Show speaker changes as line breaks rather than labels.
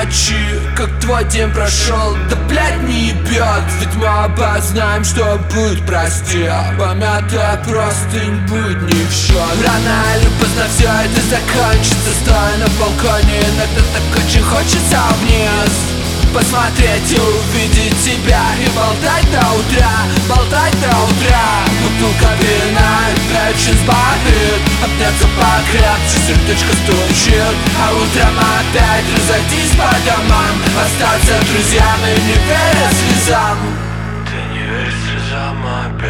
ночи, как твой день прошел. Да блять не ебет, ведь мы оба знаем, что будет, прости. Помятая простынь будет не в счет. Рано или поздно все это закончится. Стоя на балконе, иногда так очень хочется вниз посмотреть и увидеть тебя. И болтать до утра, болтать до утра. Бутылка вина опять избавит. Обняться покрепче, сердечко стучит. А утром опять разойтись по домам. Остаться друзьями, не веря слезам.
Ты не веришь слезам опять.